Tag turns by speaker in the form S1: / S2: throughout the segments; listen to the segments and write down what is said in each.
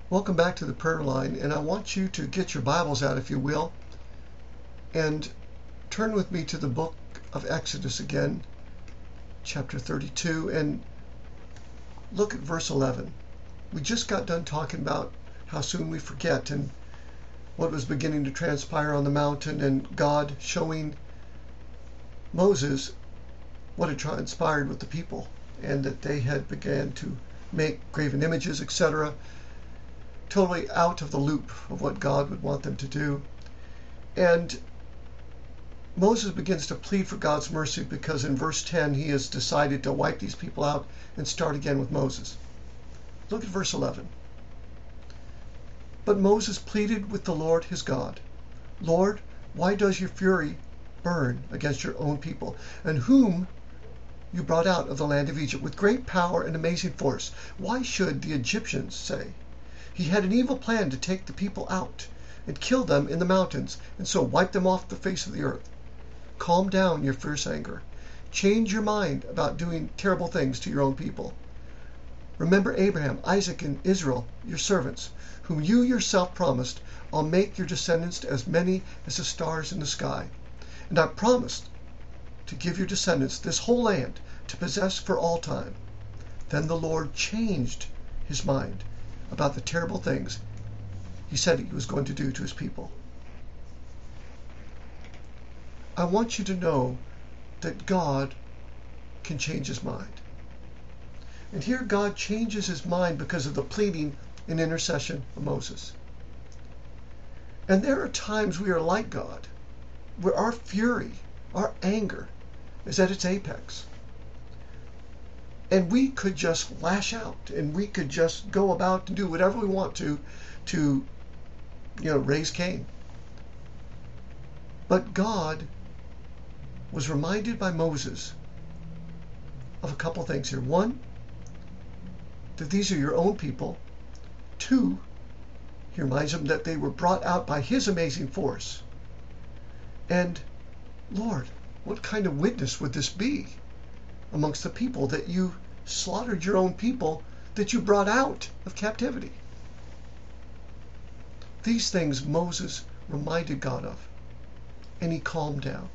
S1: Welcome back to the prayer line, and I want you to get your Bibles out, if you will, and turn with me to the book of Exodus again, chapter 32, and look at verse 11. We just got done talking about how soon we forget and what was beginning to transpire on the mountain, and God showing Moses what had transpired with the people, and that they had began to make graven images, etc., totally out of the loop of what God would want them to do. And Moses begins to plead for God's mercy because in verse 10 he has decided to wipe these people out and start again with Moses. Look at verse 11. But Moses pleaded with the Lord his God, "Lord, why does your fury burn against your own people, and whom you brought out of the land of Egypt with great power and amazing force? Why should the Egyptians say, 'He had an evil plan to take the people out and kill them in the mountains, and so wipe them off the face of the earth'? Calm down your fierce anger. Change your mind about doing terrible things to your own people. Remember Abraham, Isaac, and Israel, your servants, whom you yourself promised, 'I'll make your descendants as many as the stars in the sky.' And I promised to give your descendants this whole land to possess for all time." Then the Lord changed his mind about the terrible things he said he was going to do to his people. I want you to know that God can change his mind. And here God changes his mind because of the pleading and intercession of Moses. And there are times we are like God, where our fury, our anger, is at its apex. And we could just lash out, and we could just go about and do whatever we want to raise Cain. But God was reminded by Moses of a couple things here. One, that these are your own people. Two, he reminds them that they were brought out by his amazing force. And Lord, what kind of witness would this be amongst the people, that you slaughtered your own people that you brought out of captivity? These things Moses reminded God of, and he calmed down.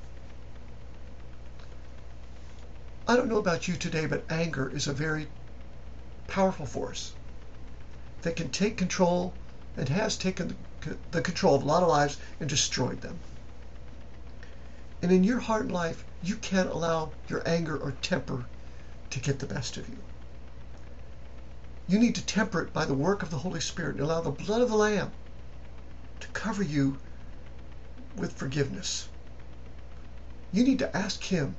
S1: I don't know about you today, but anger is a very powerful force that can take control and has taken the control of a lot of lives and destroyed them. And in your heart and life, you can't allow your anger or temper to get the best of you. You need to temper it by the work of the Holy Spirit and allow the blood of the Lamb to cover you with forgiveness. You need to ask him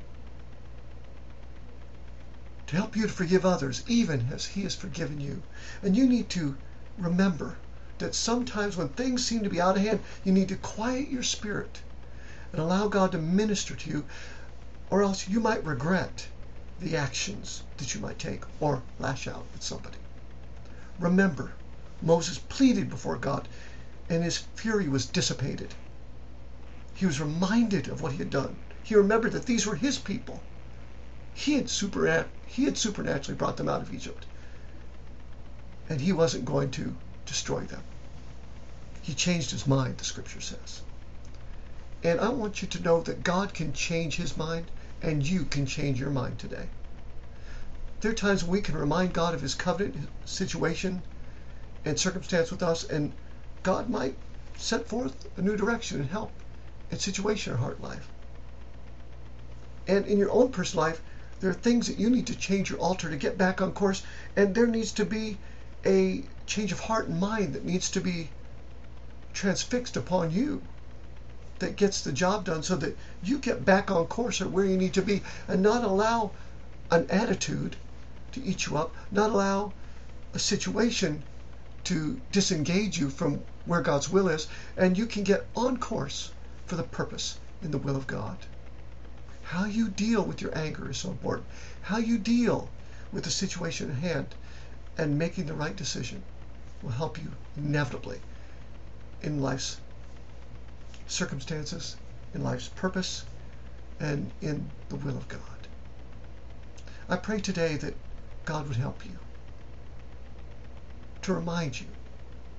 S1: to help you to forgive others, even as he has forgiven you. And you need to remember that sometimes when things seem to be out of hand, you need to quiet your spirit and allow God to minister to you, or else you might regret the actions that you might take or lash out at somebody. Remember, Moses pleaded before God, and his fury was dissipated. He was reminded of what he had done. He remembered that these were his people. He had supernaturally brought them out of Egypt, and he wasn't going to destroy them. He changed his mind, the scripture says. And I want you to know that God can change his mind, and you can change your mind today. There are times when we can remind God of his covenant situation and circumstance with us, and God might set forth a new direction and help and situation in our heart life. And in your own personal life, there are things that you need to change your altar to get back on course, and there needs to be a change of heart and mind that needs to be transfixed upon you, that gets the job done so that you get back on course or where you need to be, and not allow an attitude to eat you up, not allow a situation to disengage you from where God's will is, and you can get on course for the purpose in the will of God. How you deal with your anger is so important. How you deal with the situation at hand and making the right decision will help you inevitably in life's circumstances, in life's purpose, and in the will of God. I pray today that God would help you, to remind you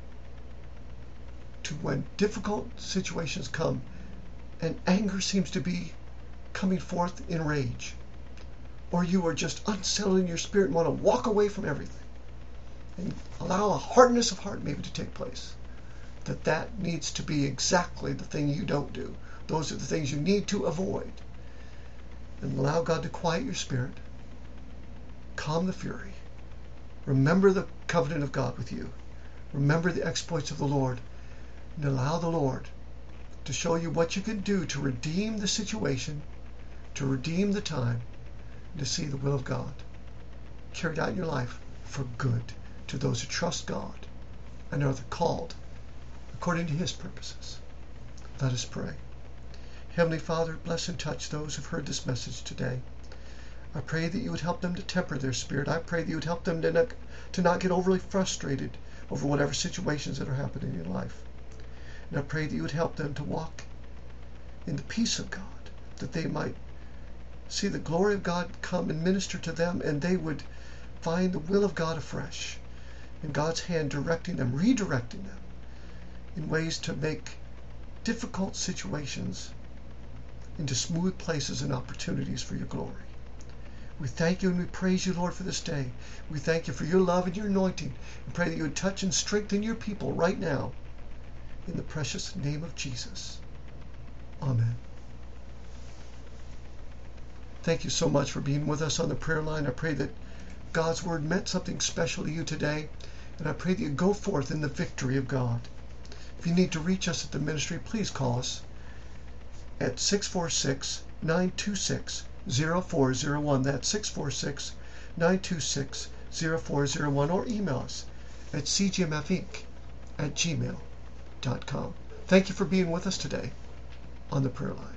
S1: to when difficult situations come and anger seems to be coming forth in rage, or you are just unsettled in your spirit and want to walk away from everything, and allow a hardness of heart maybe to take place, that needs to be exactly the thing you don't do. Those are the things you need to avoid. And allow God to quiet your spirit, calm the fury, remember the covenant of God with you, remember the exploits of the Lord, and allow the Lord to show you what you can do to redeem the situation, to redeem the time, and to see the will of God carried out in your life for good to those who trust God and are called according to His purposes. Let us pray. Heavenly Father, bless and touch those who've heard this message today. I pray that you would help them to temper their spirit. I pray that you would help them to not get overly frustrated over whatever situations that are happening in your life. And I pray that you would help them to walk in the peace of God, that they might see the glory of God come and minister to them, and they would find the will of God afresh, and God's hand directing them, redirecting them in ways to make difficult situations into smooth places and opportunities for your glory. We thank you and we praise you, Lord, for this day. We thank you for your love and your anointing, and pray that you would touch and strengthen your people right now, in the precious name of Jesus. Amen. Thank you so much for being with us on the prayer line. I pray that God's word meant something special to you today, and I pray that you go forth in the victory of God. If you need to reach us at the ministry, please call us at 646-926-0401. That's 646-926-0401, or email us at cgmfinc@gmail.com. Thank you for being with us today on the prayer line.